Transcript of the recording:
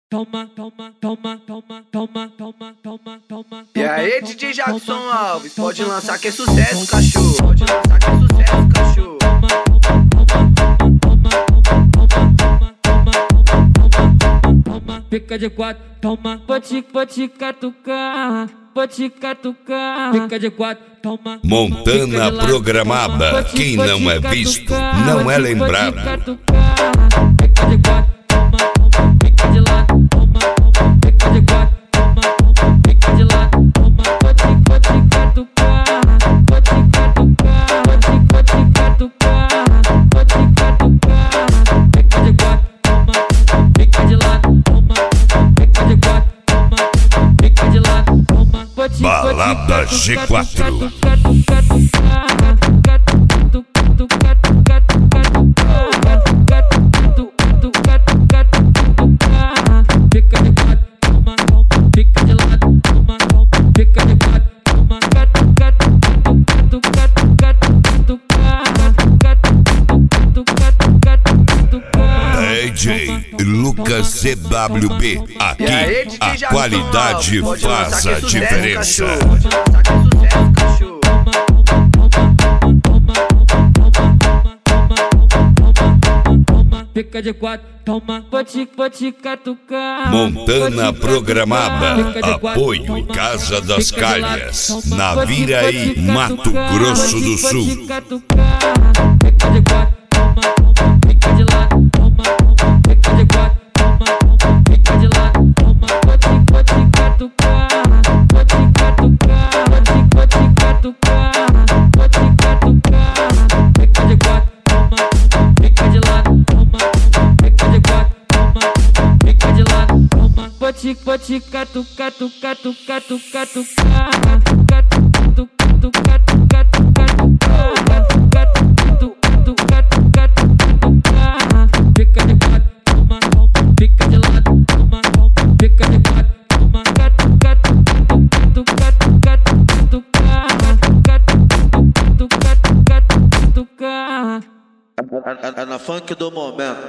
toma, toma, toma, toma, toma, toma, toma, toma. E aí, DJ Jackson Alves, pode lançar que é sucesso, cachorro. Pode lançar que é sucesso, cachorro. Fica de quatro, toma, vou te catucar, vou te catucar. Fica de quatro, toma. Montana programada, quem não é visto não é lembrado. Fica de quatro, toma, fica de lado, toma, fica de quatro, toma, fica de lado, toma. Vou te catucar, vou te catucar, vou te catucar, vou te catucar. Fica de quatro, toma, fica de lado, toma, fica de quatro, toma, fica de lado, toma. Balada G4. DJ Lucas CWB, aqui a qualidade faz a diferença. Fica de quatro, toma, vou te catucar. Montana programada, apoio Casa das Calhas, Naviraí, Mato Grosso do Sul. Fica de quatro, toma, fica de lado, toma, fica de quatro, toma, fica de lado, toma. Vou te catucar, vou te catucar, vou te catucar, vou te catucar. Fica de quatro, toma, fica de lado, toma, fica de quatro, toma, fica de lado, toma. Vou te catucar, É na funk do momento.